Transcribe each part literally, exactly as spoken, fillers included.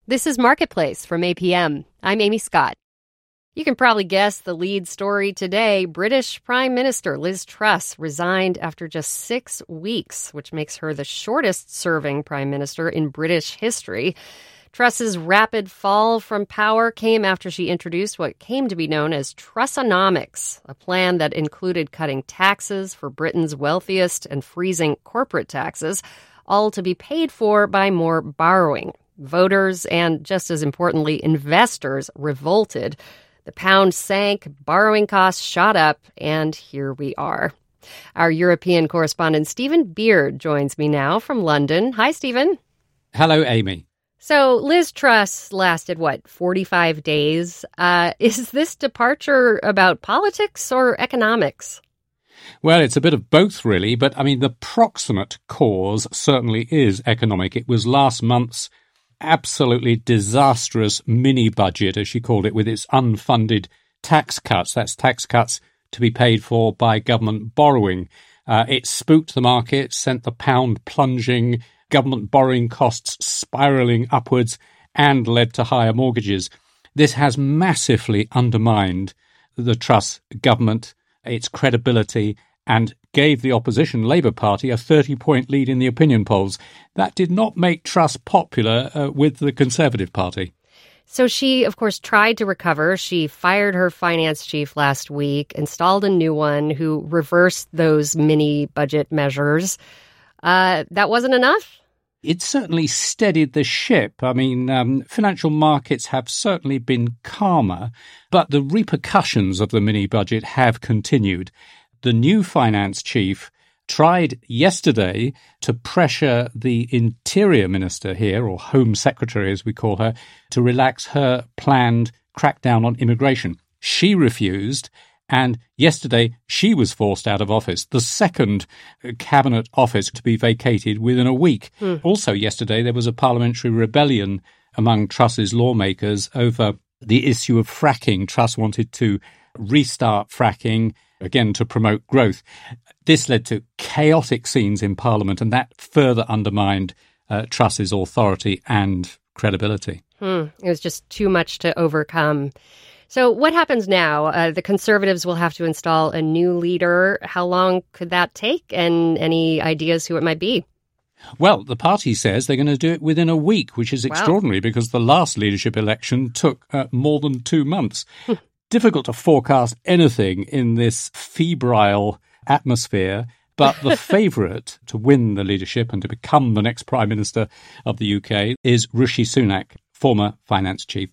This is Marketplace from A P M. I'm Amy Scott. You can probably guess the lead story today. British Prime Minister Liz Truss resigned after just six weeks, which makes her the shortest-serving prime minister in British history. Truss's rapid fall from power came after she introduced what came to be known as Trussonomics, a plan that included cutting taxes for Britain's wealthiest and freezing corporate taxes, all to be paid for by more borrowing. Voters and, just as importantly, investors revolted. The pound sank, borrowing costs shot up, and here we are. Our European correspondent Stephen Beard joins me now from London. Hi, Stephen. Hello, Amy. So Liz Truss lasted, what, forty-five days? Uh, is this departure about politics or economics? Well, it's a bit of both, really, but, I mean, the proximate cause certainly is economic. It was last month's absolutely disastrous mini-budget, as she called it, with its unfunded tax cuts. That's tax cuts to be paid for by government borrowing. Uh, it spooked the market, sent the pound plunging, government borrowing costs spiralling upwards, and led to higher mortgages. This has massively undermined the Truss government, its credibility, and gave the opposition Labour Party a thirty-point lead in the opinion polls. That did not make Truss popular uh, with the Conservative Party. So she, of course, tried to recover. She fired her finance chief last week, installed a new one who reversed those mini-budget measures. Uh, that wasn't enough? It certainly steadied the ship. I mean, um, financial markets have certainly been calmer, but the repercussions of the mini-budget have continued. The new finance chief tried yesterday to pressure the Interior Minister here, or Home Secretary as we call her, to relax her planned crackdown on immigration. She refused, and yesterday she was forced out of office, the second cabinet office to be vacated within a week. Mm. Also yesterday there was a parliamentary rebellion among Truss's lawmakers over the issue of fracking. Truss wanted to restart fracking, again, to promote growth. This led to chaotic scenes in Parliament, and that further undermined uh, Truss's authority and credibility. Hmm. It was just too much to overcome. So what happens now? Uh, the Conservatives will have to install a new leader. How long could that take? And any ideas who it might be? Well, the party says they're going to do it within a week, which is extraordinary wow. because the last leadership election took uh, more than two months. Difficult to forecast anything in this febrile atmosphere, but the favourite to win the leadership and to become the next Prime Minister of the U K is Rishi Sunak, former finance chief.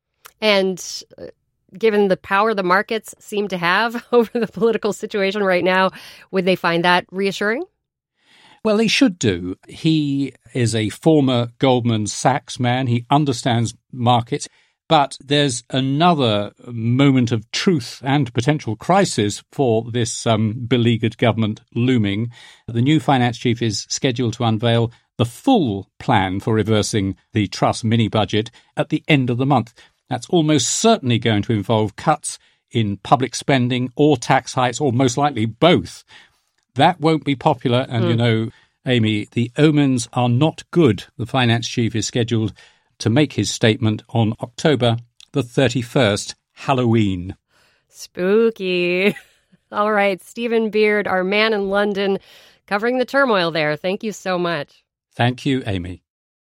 And uh, given the power the markets seem to have over the political situation right now, would they find that reassuring? Well, they should do. He is a former Goldman Sachs man. He understands markets. But there's another moment of truth and potential crisis for this um, beleaguered government looming. The new finance chief is scheduled to unveil the full plan for reversing the Truss mini-budget at the end of the month. That's almost certainly going to involve cuts in public spending or tax hikes, or most likely both. That won't be popular. And, mm. you know, Amy, the omens are not good. The finance chief is scheduled to make his statement on October the thirty-first, Halloween. Spooky. All right, Stephen Beard, our man in London, covering the turmoil there. Thank you so much. Thank you, Amy.